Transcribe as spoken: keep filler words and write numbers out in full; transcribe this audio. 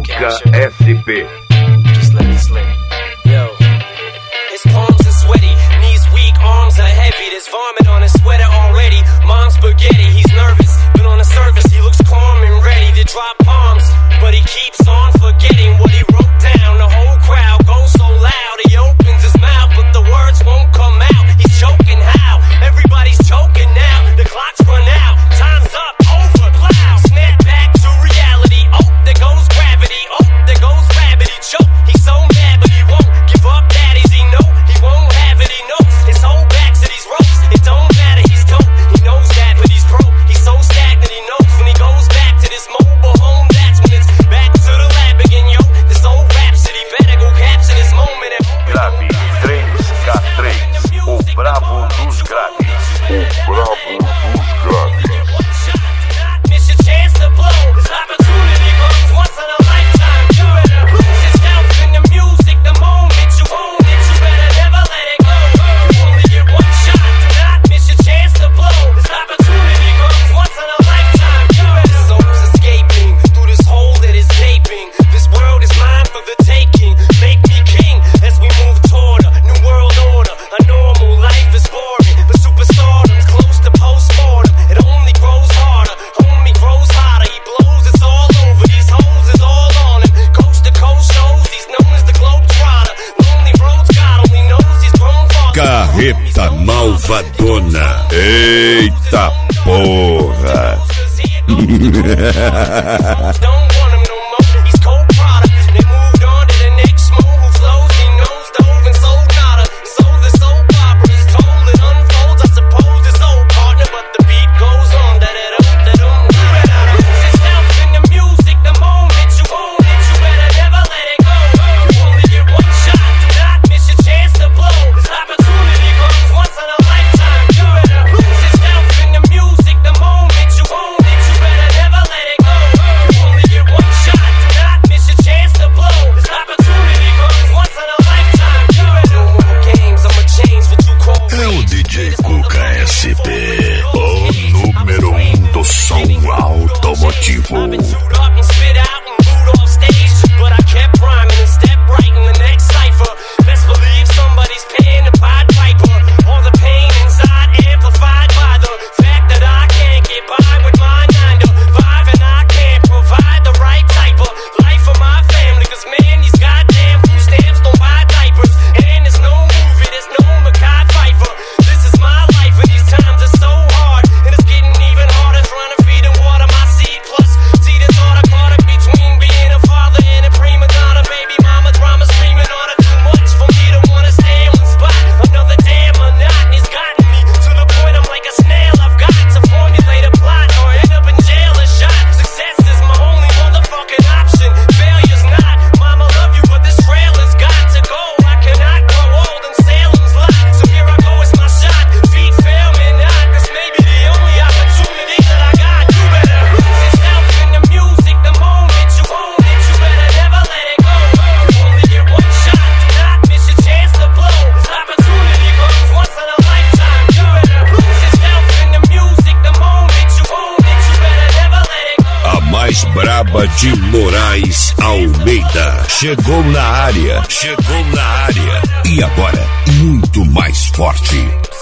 Cuca S P. Just let it slip. Yo. His palms are sweaty, knees weak, arms are heavy. There's vomit on his sweater already. Mom's spaghetti, he's nervous, but on the surface he looks calm and ready to drop bombs. But he keeps on forgetting what he wrote down. The whole crowd goes so loud, he opens his mouth, but the words won't come out. He's choking how? Everybody's choking now. The clock's run out, time's up, over, plow. Snap back to reality. Oh, there goes gravity. Oh, there goes rabbit. He choke. He's so mad, but he won't give up. Daddies, he know he won't have it. He knows his whole back to these ropes. It don't matter. He's dope. He knows that, but he's broke. He's so stagnant. He knows when he goes back to this mobile home. That's when it's back to the lab again, yo. This old rhapsody better go capture this moment. Grave três K três, o brabo dos graves. O brabo dos graves. Miss your chance to blow. This opportunity comes once in a lifetime. You better lose yourself in the music. The moment you own it, you better never let it go. You only get one shot. Do not miss your chance to blow. This opportunity comes once in a lifetime. You better. Soul's escaping through this hole that is gaping. This world is mine for the taking. Make me king as we move toward a new world order. A normal life is boring, but superstardom's close to postmortem. It only grows harder, homie grows hotter. He blows, it's all over. These hoes is all on him. Coast to coast shows, he's known as the Globetrotter. Lonely roads, God only knows he's grown far. Carreta malvadona. Eita porra. Don't want him no more. He's cold product. They moved on to the next mo who flows. He knows dove and sold nada. Sold the soap opera. It's told it unfolds. I suppose it's old partner, but the beat goes on. Da da da da da. You better lose yourself in the music. The moment you own it, you better never let it go. You only get one shot. Do not miss your chance to blow. This opportunity comes once in a lifetime. You better lose yourself in the music. The moment you own it, you better never let it go. You only get one shot. Do not miss your chance to blow. This opportunity comes once in a lifetime. You better. No more games. I'ma change what you call. É o D J Cuca S P, o número um do som automotivo. I've been chewed up and spit out and booed off stage, but I kept rhyming and stepped right in the next cipher. Best believe somebody's paying the Pied Piper. All the pain inside amplified by the fact that I can't get by with my nine to five, and I can't provide the right type of life for my family. Cause man, these goddamn food stamps don't buy diapers, and there's no movie, there's no Mackay Pfeiffer. This is my life, and these times are so hard, and it's getting even harder trying to feed and water my seed. Plus, see this all I caught up between being a father and a prima donna. Baby mama drama screaming on her. Too much for me to wanna stay in one spot. Another damn monotony's gotten me to the point I'm like a snail. I've got to formulate a plot or end up in jail or shot. Success is my only motherfucking option. Failure's not. Mama love you, but this trailer's got to go. I cannot grow old in Salem's lot. So here I go, it's my shot. Feet fail me not. This may be the only opportunity that I got. You better lose yourself in the music. The moment you own it, you better never let it go. You only get one shot. Do not miss your chance to blow. This opportunity comes once in a lifetime. You better lose yourself in the music. The moment you own it, you better never let it go. A mais braba de Moraes Almeida. Chegou na área, chegou na área. E agora, muito mais forte.